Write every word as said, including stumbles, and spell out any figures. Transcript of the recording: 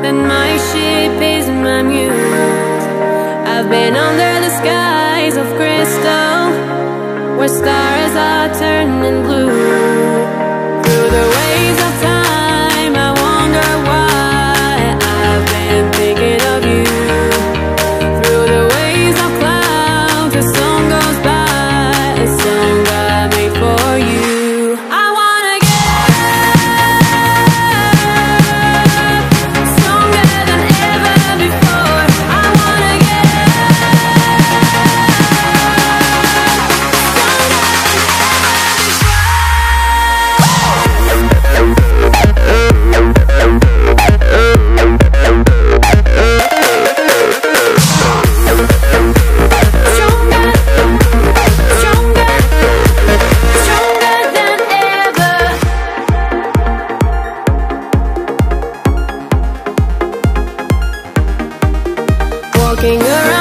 that my ship is my muse. I've been under the skies of crystal, where stars are turning blue. Through the waves of time, I wonder why I've been thinking of you. Through the waves of clouds, a song goes by, a song I made for you. I wanna get stronger than ever before. I wanna get walking around